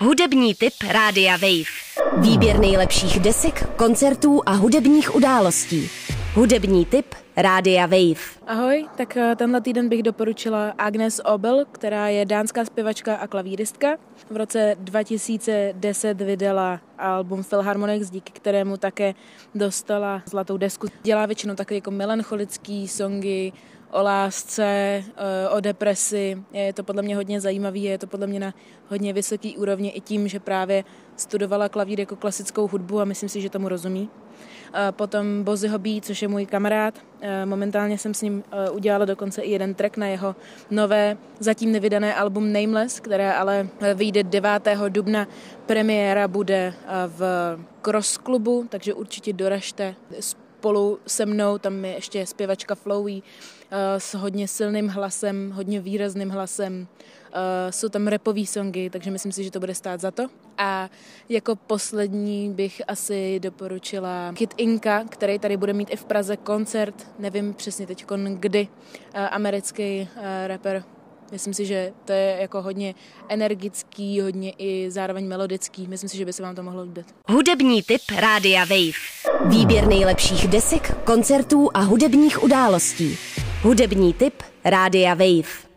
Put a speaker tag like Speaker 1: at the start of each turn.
Speaker 1: Hudební tip Rádia Wave. Výběr nejlepších desek, koncertů a hudebních událostí. Hudební tip Rádia Wave.
Speaker 2: Ahoj, tak tenhle týden bych doporučila Agnes Obel, která je dánská zpěvačka a klavíristka. V roce 2010 vydala album Philharmonics, díky kterému také dostala zlatou desku. Dělá většinou takové jako melancholický songy o lásce, o depresi. Je to podle mě hodně zajímavý, je to podle mě na hodně vysoký úrovni i tím, že právě studovala klavír jako klasickou hudbu a myslím si, že tomu rozumí. Potom Bozy Hobby, což je můj kamarád. Momentálně jsem s ním udělala dokonce i jeden track na jeho nové, zatím nevydané album Nameless, které ale vyjde 9. dubna. Premiéra bude v Cross klubu, takže určitě doražte spolu se mnou. Tam je ještě zpěvačka Flowey s hodně silným hlasem, hodně výrazným hlasem. Jsou tam rapový songy, takže myslím si, že to bude stát za to. A jako poslední bych asi doporučila Kid Inka, který tady bude mít i v Praze koncert, nevím přesně teď kdy, americký rapper. Myslím si, že to je jako hodně energický, hodně i zároveň melodický. Myslím si, že by se vám to mohlo líbit.
Speaker 1: Hudební tip Rádia Wave. Výběr nejlepších desek, koncertů a hudebních událostí. Hudební tip Rádia Wave.